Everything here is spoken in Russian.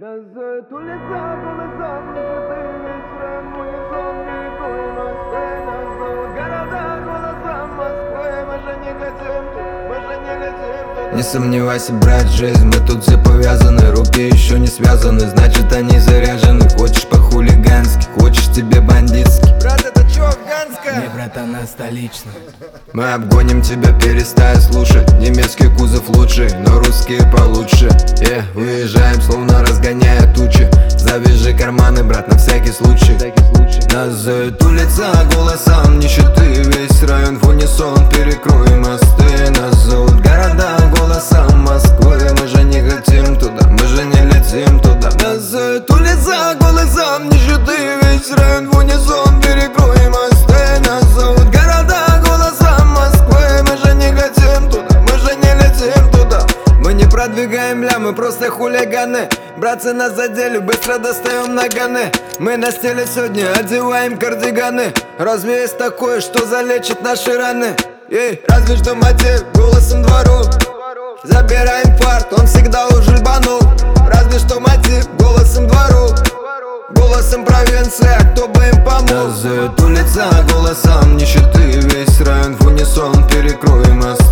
Газует улица голосом, нежитый вечером, унисон, перекроем мосты. Нас зовут города голосом Москвы. Мы же не хотим тут, мы же не летим туда. Не сомневайся, брат, жизнь, мы тут все повязаны. Руки еще не связаны, значит они заряжены. Хочешь по-хулигански, хочешь тебе бандитски. Брат, это чё, афганская? Не, братан, а столично. Мы обгоним тебя, перестая слушать. Немецкий кузов лучший, но русские получше. Выезжаем, словно разгоняя тучи. Завяжи карманы, брат, на всякий случай. Нас зовет улица голосом нищеты. Весь район в унисон, перекроем мосты. Нас зовут города голосом Москвы. Мы же не хотим туда, мы же не летим туда. Нас зовет улица голосом нищеты. Весь район в унисон, перекроем мосты. Нас зовут города голосом Москвы. Мы же не хотим туда, мы же не летим туда. Мы не продвигаем ля, мы просто хулиганы. Братцы, нас задели, быстро достаем наганы. Мы на стиле сегодня одеваем кардиганы. Разве есть такое, что залечит наши раны? Разве что мотив голосом двору. Забираем фарт, он всегда уже банул. Разве что мотив голосом двору. Голосом провинции, а кто бы им помог? Нас зовет улица голосом нищеты. Весь район в унисон, перекроем мосты.